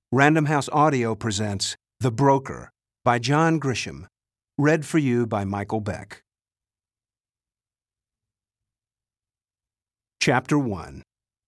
Random House Audio presents The Broker by John Grisham, read for you by Michael Beck. Chapter 1.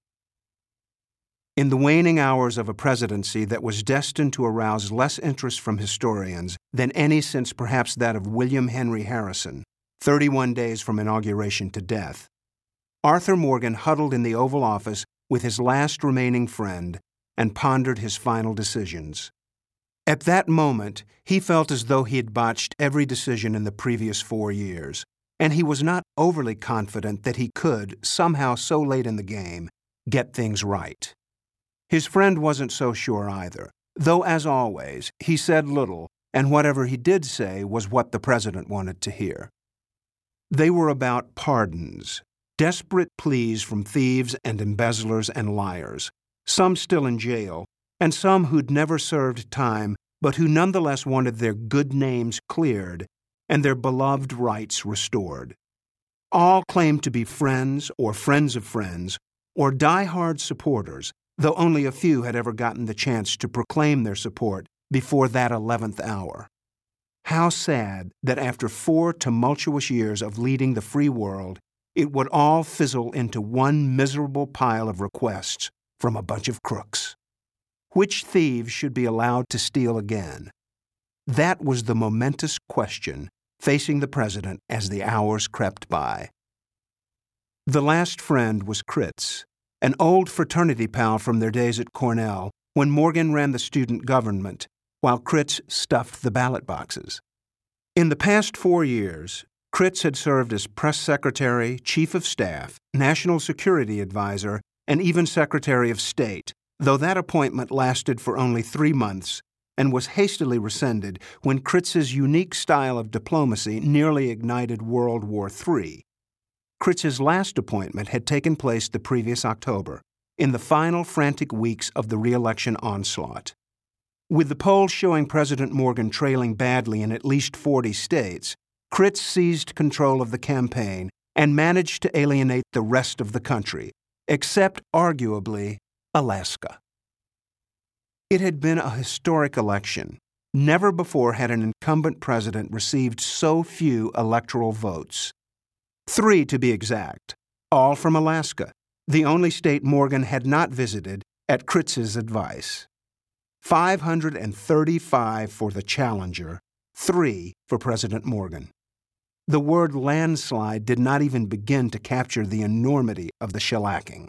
In the waning hours of a presidency that was destined to arouse less interest from historians than any since perhaps that of William Henry Harrison, 31 days from inauguration to death, Arthur Morgan huddled in the Oval Office with his last remaining friend and pondered his final decisions. At that moment, he felt as though he had botched every decision in the previous 4 years, and he was not overly confident that he could, somehow so late in the game, get things right. His friend wasn't so sure either, though, as always, he said little, and whatever he did say was what the president wanted to hear. They were about pardons, desperate pleas from thieves and embezzlers and liars, some still in jail, and some who'd never served time but who nonetheless wanted their good names cleared and their beloved rights restored. All claimed to be friends or friends of friends or die-hard supporters, though only a few had ever gotten the chance to proclaim their support before that 11th hour. How sad that after 4 tumultuous years of leading the free world, it would all fizzle into one miserable pile of requests from a bunch of crooks. Which thieves should be allowed to steal again? That was the momentous question facing the president as the hours crept by. The last friend was Critz, an old fraternity pal from their days at Cornell when Morgan ran the student government while Critz stuffed the ballot boxes. In the past 4 years, Critz had served as press secretary, chief of staff, national security advisor, and even Secretary of State, though that appointment lasted for only 3 months and was hastily rescinded when Kritz's unique style of diplomacy nearly ignited World War III. Kritz's last appointment had taken place the previous October, in the final frantic weeks of the re-election onslaught. With the polls showing President Morgan trailing badly in at least 40 states, Critz seized control of the campaign and managed to alienate the rest of the country, except, arguably, Alaska. It had been a historic election. Never before had an incumbent president received so few electoral votes. 3 to be exact, all from Alaska, the only state Morgan had not visited at Kritz's advice. 535 for the challenger, 3 for President Morgan. The word landslide did not even begin to capture the enormity of the shellacking.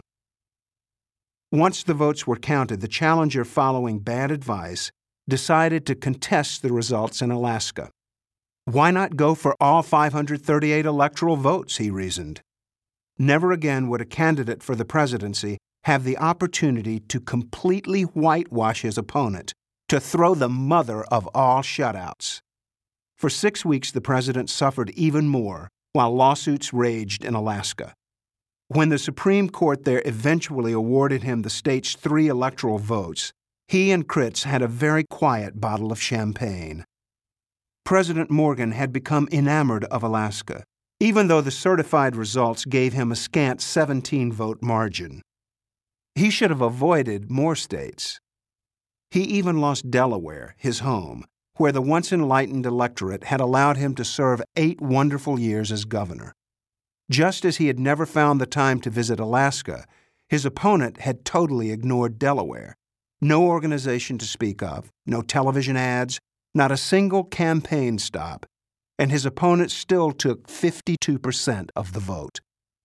Once the votes were counted, the challenger, following bad advice, decided to contest the results in Alaska. Why not go for all 538 electoral votes, he reasoned. Never again would a candidate for the presidency have the opportunity to completely whitewash his opponent, to throw the mother of all shutouts. For 6 weeks, the president suffered even more while lawsuits raged in Alaska. When the Supreme Court there eventually awarded him the state's 3 electoral votes, he and Critz had a very quiet bottle of champagne. President Morgan had become enamored of Alaska, even though the certified results gave him a scant 17-vote margin. He should have avoided more states. He even lost Delaware, his home, where the once enlightened electorate had allowed him to serve 8 wonderful years as governor. Just as he had never found the time to visit Alaska, his opponent had totally ignored Delaware. No organization to speak of, no television ads, not a single campaign stop, and his opponent still took 52% of the vote.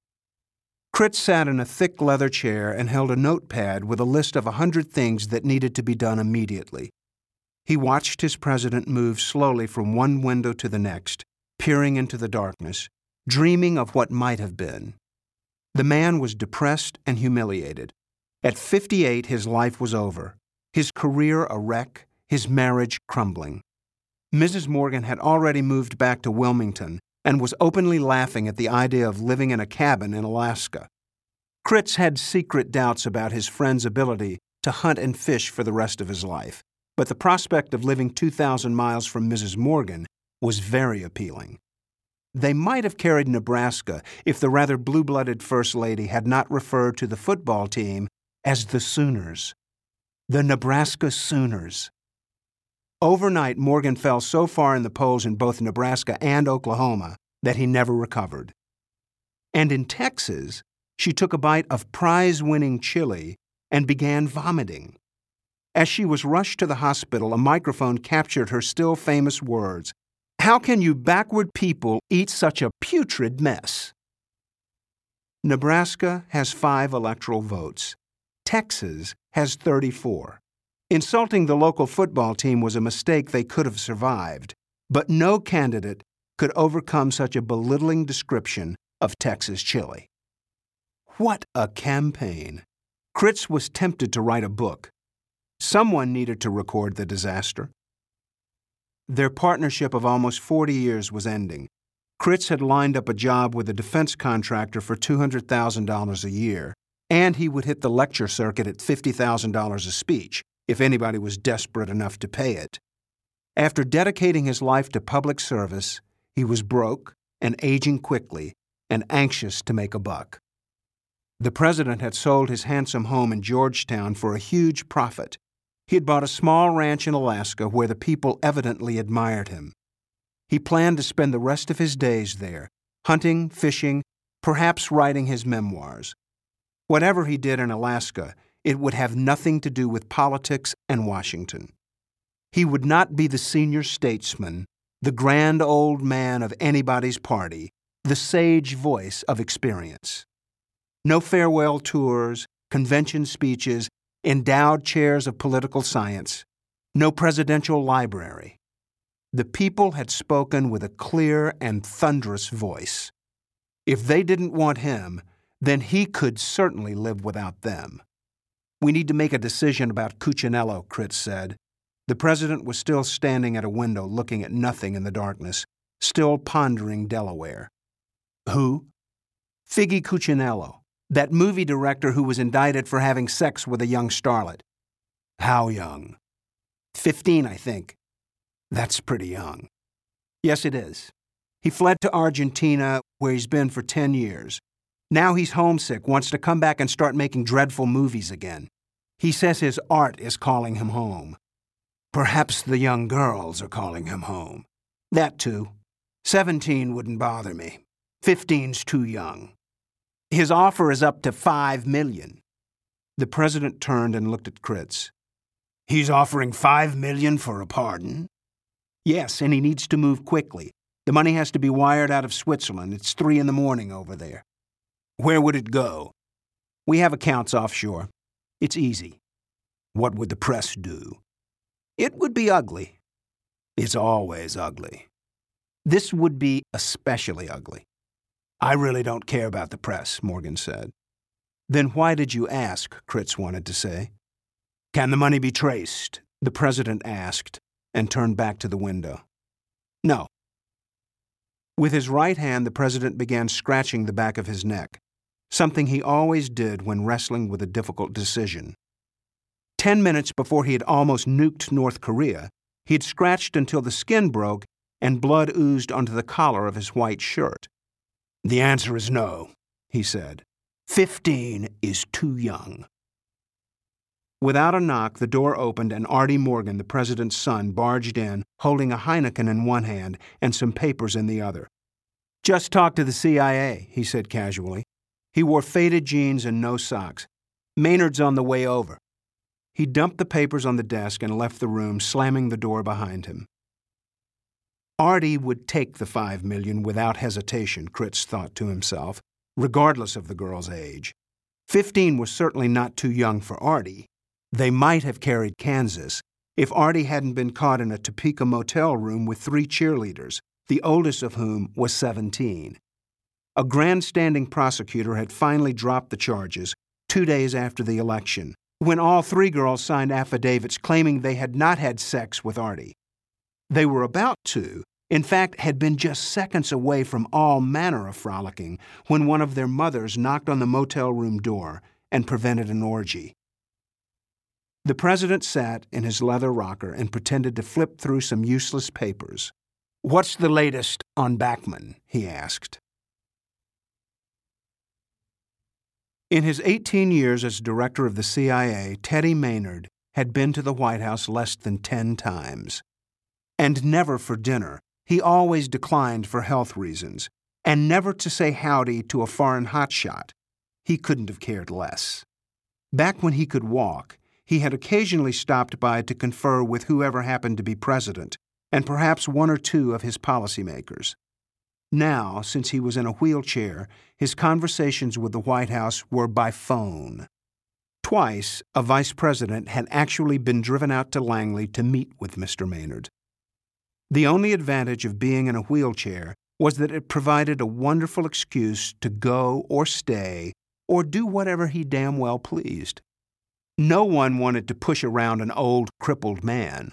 Critz sat in a thick leather chair and held a notepad with a list of 100 things that needed to be done immediately. He watched his president move slowly from one window to the next, peering into the darkness, dreaming of what might have been. The man was depressed and humiliated. At 58, his life was over, his career a wreck, his marriage crumbling. Mrs. Morgan had already moved back to Wilmington and was openly laughing at the idea of living in a cabin in Alaska. Critz had secret doubts about his friend's ability to hunt and fish for the rest of his life, but the prospect of living 2,000 miles from Mrs. Morgan was very appealing. They might have carried Nebraska if the rather blue-blooded First Lady had not referred to the football team as the Sooners. The Nebraska Sooners. Overnight, Morgan fell so far in the polls in both Nebraska and Oklahoma that he never recovered. And in Texas, she took a bite of prize-winning chili and began vomiting. As she was rushed to the hospital, a microphone captured her still famous words, "How can you backward people eat such a putrid mess?" Nebraska has 5 electoral votes. Texas has 34. Insulting the local football team was a mistake they could have survived, but no candidate could overcome such a belittling description of Texas chili. What a campaign! Kritz was tempted to write a book. Someone needed to record the disaster. Their partnership of almost 40 years was ending. Kritz had lined up a job with a defense contractor for $200,000 a year, and he would hit the lecture circuit at $50,000 a speech if anybody was desperate enough to pay it. After dedicating his life to public service, he was broke and aging quickly and anxious to make a buck. The president had sold his handsome home in Georgetown for a huge profit. He had bought a small ranch in Alaska where the people evidently admired him. He planned to spend the rest of his days there, hunting, fishing, perhaps writing his memoirs. Whatever he did in Alaska, it would have nothing to do with politics and Washington. He would not be the senior statesman, the grand old man of anybody's party, the sage voice of experience. No farewell tours, convention speeches, endowed chairs of political science, no presidential library. The people had spoken with a clear and thunderous voice. If they didn't want him, then he could certainly live without them. "We need to make a decision about Cuccinello," Kritz said. The president was still standing at a window looking at nothing in the darkness, still pondering Delaware. "Who?" "Figgy Cuccinello, that movie director who was indicted for having sex with a young starlet." "How young?" 15, I think. "That's pretty young." "Yes, it is. He fled to Argentina, where he's been for 10 years. Now he's homesick, wants to come back and start making dreadful movies again. He says his art is calling him home." "Perhaps the young girls are calling him home." "That too. 17 wouldn't bother me. 15's too young." "His offer is up to $5 million. The president turned and looked at Kritz. "He's offering $5 million for a pardon?" "Yes, and he needs to move quickly. The money has to be wired out of Switzerland. It's 3 a.m. over there." "Where would it go?" "We have accounts offshore. It's easy." "What would the press do?" "It would be ugly." "It's always ugly." "This would be especially ugly." "I really don't care about the press," Morgan said. "Then why did you ask?" Kritz wanted to say. "Can the money be traced?" the president asked, and turned back to the window. "No." With his right hand, the president began scratching the back of his neck, something he always did when wrestling with a difficult decision. 10 minutes before he had almost nuked North Korea, he had scratched until the skin broke and blood oozed onto the collar of his white shirt. "The answer is no," he said. 15 is too young." Without a knock, the door opened and Artie Morgan, the president's son, barged in, holding a Heineken in one hand and some papers in the other. "Just talked to the CIA," he said casually. He wore faded jeans and no socks. "Maynard's on the way over." He dumped the papers on the desk and left the room, slamming the door behind him. Artie would take the $5 million without hesitation, Kritz thought to himself, regardless of the girl's age. 15 was certainly not too young for Artie. They might have carried Kansas if Artie hadn't been caught in a Topeka motel room with 3 cheerleaders, the oldest of whom was 17. A grandstanding prosecutor had finally dropped the charges 2 days after the election, when all 3 girls signed affidavits claiming they had not had sex with Artie. They were about to, in fact, had been just seconds away from all manner of frolicking when one of their mothers knocked on the motel room door and prevented an orgy. The president sat in his leather rocker and pretended to flip through some useless papers. "What's the latest on Bachman?" he asked. In his 18 years as director of the CIA, Teddy Maynard had been to the White House less than 10 times. And never for dinner. He always declined for health reasons. And never to say howdy to a foreign hotshot. He couldn't have cared less. Back when he could walk, he had occasionally stopped by to confer with whoever happened to be president, and perhaps one or two of his policymakers. Now, since he was in a wheelchair, his conversations with the White House were by phone. Twice, a vice president had actually been driven out to Langley to meet with Mr. Maynard. The only advantage of being in a wheelchair was that it provided a wonderful excuse to go or stay or do whatever he damn well pleased. No one wanted to push around an old, crippled man.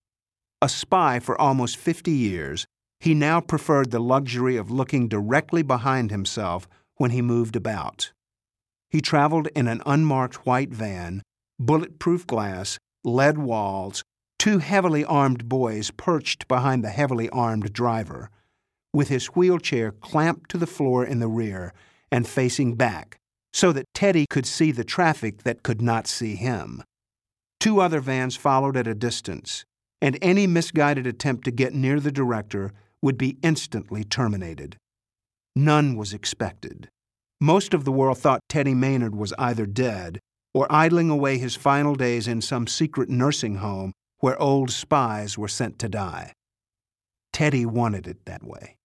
A spy for almost 50 years, he now preferred the luxury of looking directly behind himself when he moved about. He traveled in an unmarked white van, bulletproof glass, lead walls, 2 heavily armed boys perched behind the heavily armed driver, with his wheelchair clamped to the floor in the rear and facing back, so that Teddy could see the traffic that could not see him. 2 other vans followed at a distance, and any misguided attempt to get near the director would be instantly terminated. None was expected. Most of the world thought Teddy Maynard was either dead or idling away his final days in some secret nursing home where old spies were sent to die. Teddy wanted it that way.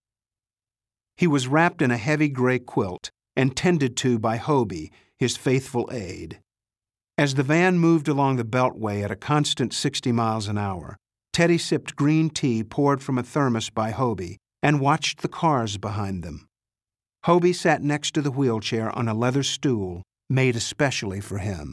He was wrapped in a heavy gray quilt and tended to by Hobie, his faithful aide. As the van moved along the Beltway at a constant 60 miles an hour, Teddy sipped green tea poured from a thermos by Hobie and watched the cars behind them. Hobie sat next to the wheelchair on a leather stool made especially for him.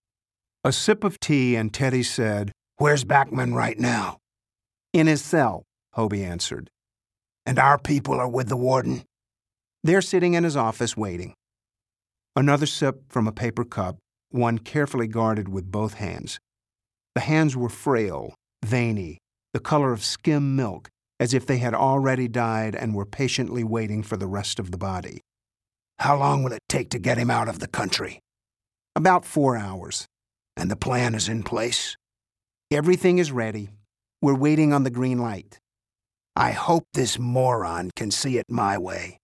A sip of tea and Teddy said, "Where's Bachman right now?" "In his cell," Hobie answered. "And our people are with the warden?" "They're sitting in his office waiting." Another sip from a paper cup, one carefully guarded with both hands. The hands were frail, veiny, the color of skim milk, as if they had already died and were patiently waiting for the rest of the body. "How long will it take to get him out of the country?" "About 4 hours." "And the plan is in place?" "Everything is ready. We're waiting on the green light." "I hope this moron can see it my way."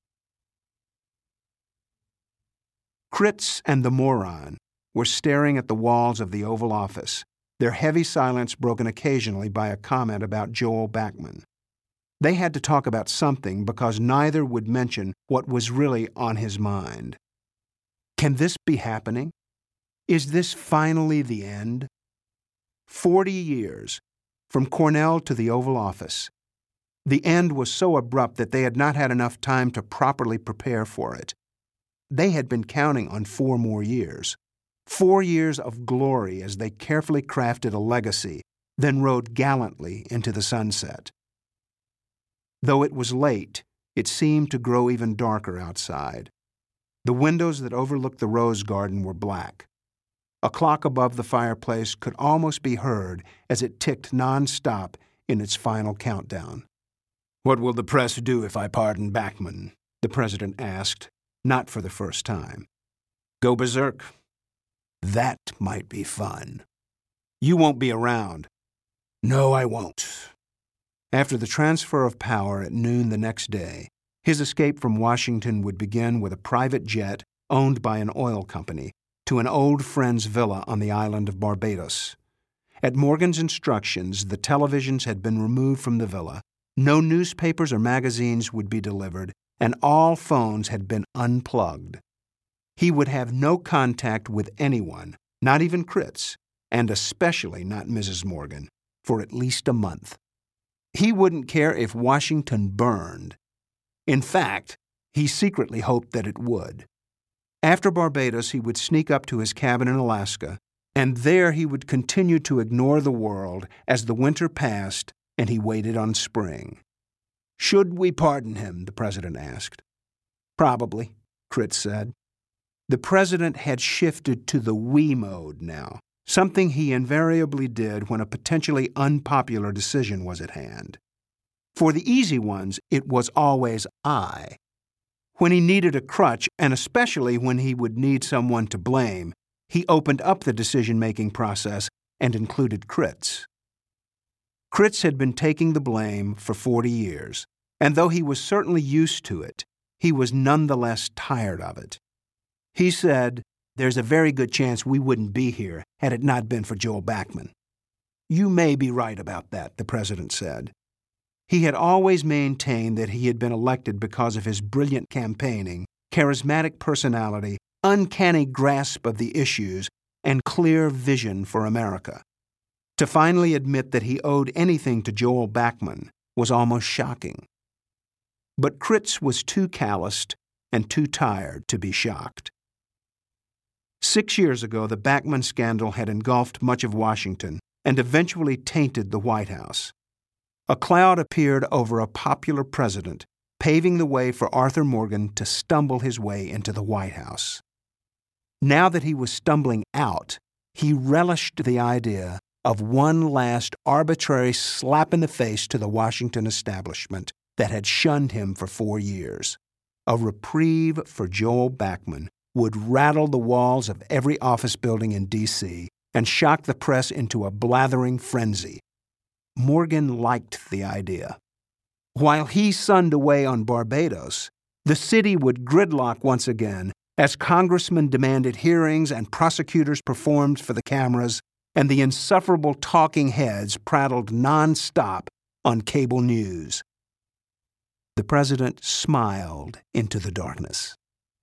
Kritz and the moron were staring at the walls of the Oval Office, their heavy silence broken occasionally by a comment about Joel Bachman. They had to talk about something because neither would mention what was really on his mind. Can this be happening? Is this finally the end? 40 years, from Cornell to the Oval Office. The end was so abrupt that they had not had enough time to properly prepare for it. They had been counting on 4 more years. 4 years of glory as they carefully crafted a legacy, then rode gallantly into the sunset. Though it was late, it seemed to grow even darker outside. The windows that overlooked the rose garden were black. A clock above the fireplace could almost be heard as it ticked non-stop in its final countdown. "What will the press do if I pardon Bachman?" the president asked, not for the first time. "Go berserk." "That might be fun." "You won't be around." "No, I won't." After the transfer of power at noon the next day, his escape from Washington would begin with a private jet owned by an oil company to an old friend's villa on the island of Barbados. At Morgan's instructions, the televisions had been removed from the villa, no newspapers or magazines would be delivered, and all phones had been unplugged. He would have no contact with anyone, not even Kritz, and especially not Mrs. Morgan, for at least a month. He wouldn't care if Washington burned. In fact, he secretly hoped that it would. After Barbados, he would sneak up to his cabin in Alaska, and there he would continue to ignore the world as the winter passed and he waited on spring. "Should we pardon him?" the president asked. "Probably," Kritz said. The president had shifted to the we mode now, something he invariably did when a potentially unpopular decision was at hand. For the easy ones, it was always I. When he needed a crutch, and especially when he would need someone to blame, he opened up the decision-making process and included Critz. Critz had been taking the blame for 40 years, and though he was certainly used to it, he was nonetheless tired of it. He said, "There's a very good chance we wouldn't be here had it not been for Joel Backman." "You may be right about that," the president said. He had always maintained that he had been elected because of his brilliant campaigning, charismatic personality, uncanny grasp of the issues, and clear vision for America. To finally admit that he owed anything to Joel Backman was almost shocking. But Critz was too calloused and too tired to be shocked. 6 years ago, the Backman scandal had engulfed much of Washington and eventually tainted the White House. A cloud appeared over a popular president, paving the way for Arthur Morgan to stumble his way into the White House. Now that he was stumbling out, he relished the idea of one last arbitrary slap in the face to the Washington establishment that had shunned him for 4 years. A reprieve for Joel Backman would rattle the walls of every office building in D.C. and shock the press into a blathering frenzy. Morgan liked the idea. While he sunned away on Barbados, the city would gridlock once again as congressmen demanded hearings and prosecutors performed for the cameras, and the insufferable talking heads prattled nonstop on cable news. The president smiled into the darkness.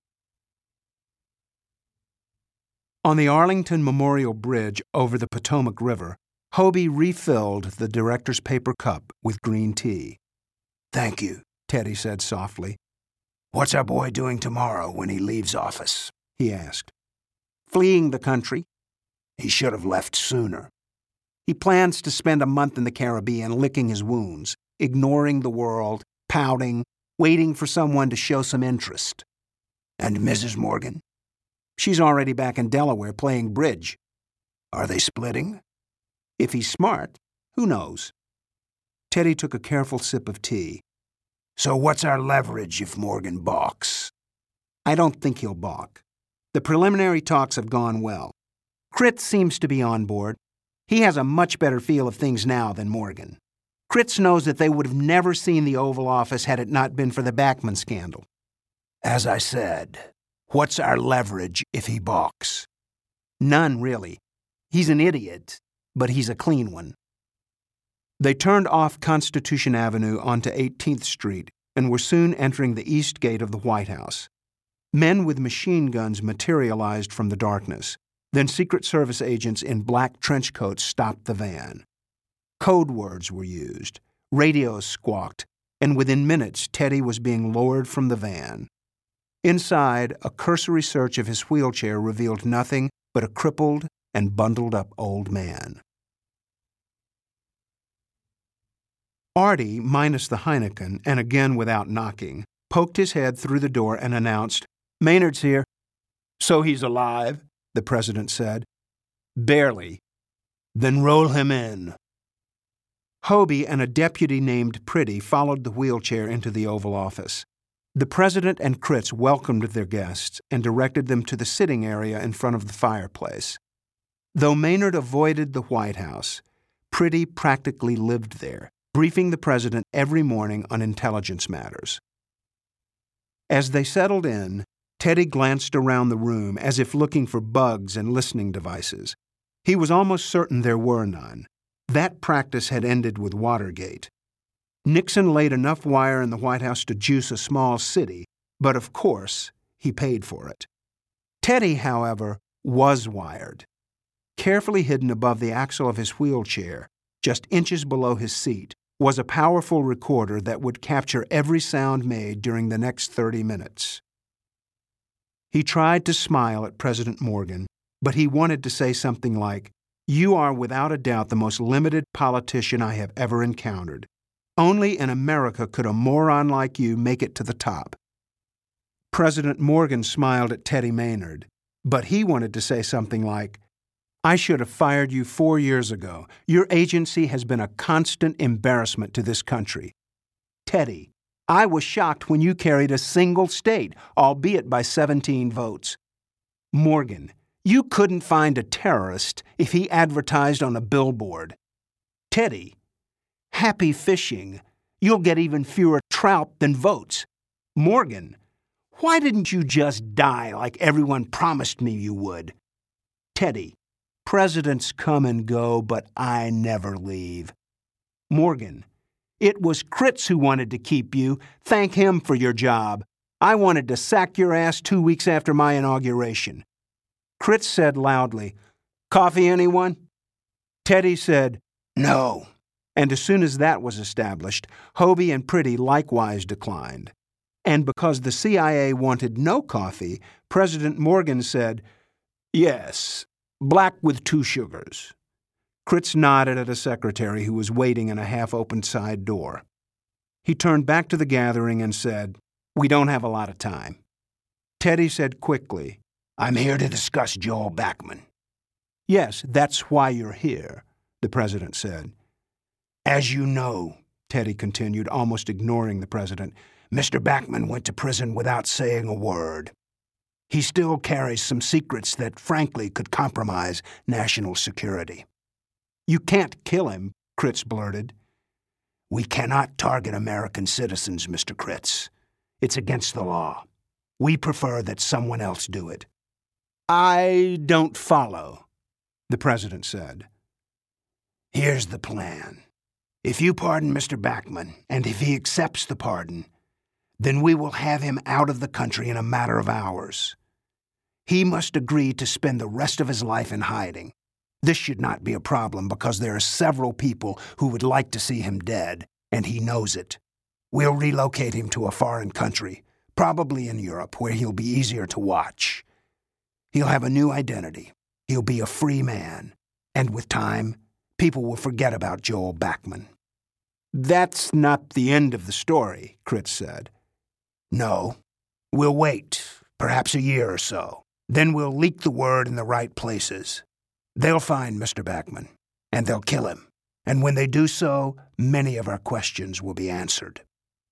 On the Arlington Memorial Bridge over the Potomac River, Hobie refilled the director's paper cup with green tea. "Thank you," Teddy said softly. "What's our boy doing tomorrow when he leaves office?" he asked. "Fleeing the country. He should have left sooner. He plans to spend a month in the Caribbean licking his wounds, ignoring the world, pouting, waiting for someone to show some interest." "And Mrs. Morgan?" "She's already back in Delaware playing bridge." "Are they splitting?" "If he's smart, who knows?" Teddy took a careful sip of tea. "So what's our leverage if Morgan balks?" "I don't think he'll balk. The preliminary talks have gone well. Critz seems to be on board. He has a much better feel of things now than Morgan. Critz knows that they would have never seen the Oval Office had it not been for the Backman scandal." "As I said, what's our leverage if he balks?" "None, really. He's an idiot, but he's a clean one." They turned off Constitution Avenue onto 18th Street and were soon entering the east gate of the White House. Men with machine guns materialized from the darkness. Then Secret Service agents in black trench coats stopped the van. Code words were used, radios squawked, and within minutes Teddy was being lowered from the van. Inside, a cursory search of his wheelchair revealed nothing but a crippled and bundled-up old man. Artie, minus the Heineken, and again without knocking, poked his head through the door and announced, "Maynard's here." "So he's alive?" the president said. "Barely." "Then roll him in." Hobie and a deputy named Pretty followed the wheelchair into the Oval Office. The president and Critz welcomed their guests and directed them to the sitting area in front of the fireplace. Though Maynard avoided the White House, Pretty practically lived there, briefing the president every morning on intelligence matters. As they settled in, Teddy glanced around the room as if looking for bugs and listening devices. He was almost certain there were none. That practice had ended with Watergate. Nixon laid enough wire in the White House to juice a small city, but of course, he paid for it. Teddy, however, was wired. Carefully hidden above the axle of his wheelchair, just inches below his seat, was a powerful recorder that would capture every sound made during the next 30 minutes. He tried to smile at President Morgan, but he wanted to say something like, "You are without a doubt the most limited politician I have ever encountered. Only in America could a moron like you make it to the top." President Morgan smiled at Teddy Maynard, but he wanted to say something like, "I should have fired you 4 years ago. Your agency has been a constant embarrassment to this country. Teddy, I was shocked when you carried a single state, albeit by 17 votes. Morgan, You couldn't find a terrorist if he advertised on a billboard. Teddy, happy fishing. You'll get even fewer trout than votes. Morgan, why didn't you just die like everyone promised me you would? Teddy, presidents come and go, but I never leave. Morgan, it was Kritz who wanted to keep you. Thank him for your job. I wanted to sack your ass 2 weeks after my inauguration. Kritz said loudly, "Coffee, anyone?" Teddy said, "No." And as soon as that was established, Hobie and Pretty likewise declined. And because the CIA wanted no coffee, President Morgan said, "Yes, black with 2 sugars." Kritz nodded at a secretary who was waiting in a half-opened side door. He turned back to the gathering and said, "We don't have a lot of time." Teddy said quickly, "I'm here to discuss Joel Backman." "Yes, that's why you're here," the president said. "As you know," Teddy continued, almost ignoring the president, "Mr. Backman went to prison without saying a word. He still carries some secrets that, frankly, could compromise national security." "You can't kill him," Kritz blurted. "We cannot target American citizens, Mr. Kritz. It's against the law. We prefer that someone else do it." "I don't follow," the president said. "Here's the plan. If you pardon Mr. Backman, and if he accepts the pardon, then we will have him out of the country in a matter of hours. He must agree to spend the rest of his life in hiding. This should not be a problem because there are several people who would like to see him dead, and he knows it. We'll relocate him to a foreign country, probably in Europe, where he'll be easier to watch. He'll have a new identity. He'll be a free man. And with time, people will forget about Joel Backman." "That's not the end of the story," Kritz said. "No. We'll wait, perhaps a year or so. Then we'll leak the word in the right places. They'll find Mr. Backman, and they'll kill him. And when they do so, many of our questions will be answered."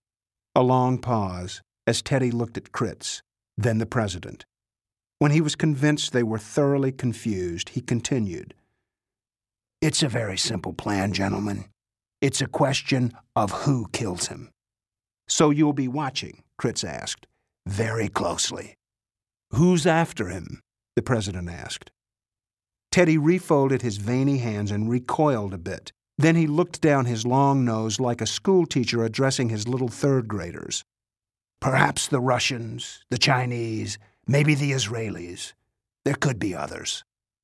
A long pause as Teddy looked at Kritz, then the president. When he was convinced they were thoroughly confused, he continued, "It's a very simple plan, gentlemen. It's a question of who kills him." "So you'll be watching?" Kritz asked. "Very closely." "Who's after him?" the president asked. Teddy refolded his veiny hands and recoiled a bit. Then he looked down his long nose like a schoolteacher addressing his little third-graders. "Perhaps the Russians, the Chinese, maybe the Israelis. There could be others."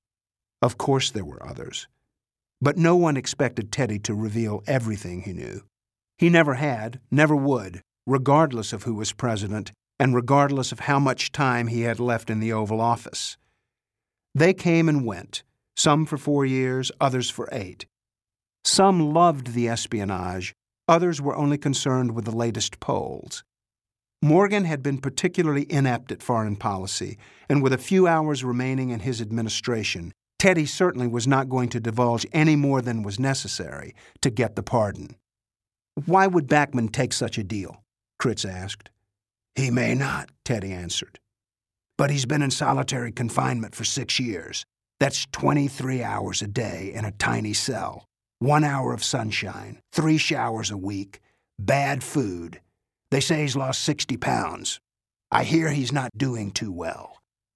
Of course there were others. But no one expected Teddy to reveal everything he knew. He never had, never would, regardless of who was president and regardless of how much time he had left in the Oval Office. They came and went, some for 4 years, others for 8. Some loved the espionage, others were only concerned with the latest polls. Morgan had been particularly inept at foreign policy, and with a few hours remaining in his administration, Teddy certainly was not going to divulge any more than was necessary to get the pardon. "Why would Backman take such a deal?" Kritz asked. "He may not," Teddy answered. "But he's been in solitary confinement for 6 years. That's 23 hours a day in a tiny cell, 1 hour of sunshine, 3 showers a week, bad food. They say he's lost 60 pounds. I hear he's not doing too well."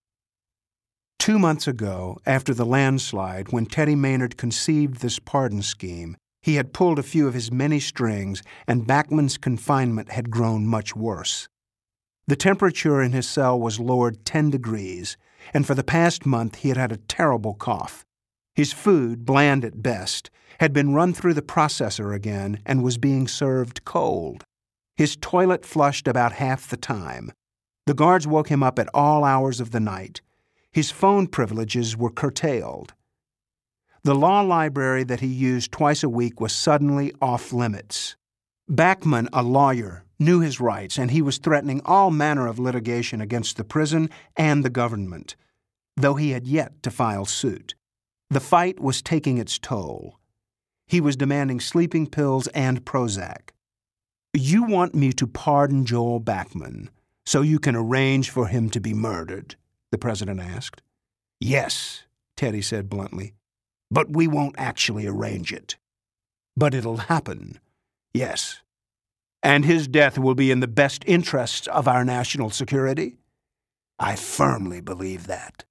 2 months ago, after the landslide, when Teddy Maynard conceived this pardon scheme, he had pulled a few of his many strings, and Backman's confinement had grown much worse. The temperature in his cell was lowered 10 degrees, and for the past month he had had a terrible cough. His food, bland at best, had been run through the processor again and was being served cold. His toilet flushed about half the time. The guards woke him up at all hours of the night. His phone privileges were curtailed. The law library that he used twice a week was suddenly off limits. Backman, a lawyer, knew his rights, and he was threatening all manner of litigation against the prison and the government, though he had yet to file suit. The fight was taking its toll. He was demanding sleeping pills and Prozac. "You want me to pardon Joel Backman so you can arrange for him to be murdered?" the president asked. Yes, Teddy said bluntly. But we won't actually arrange it. But it'll happen. Yes. And his death will be in the best interests of our national security? I firmly believe that.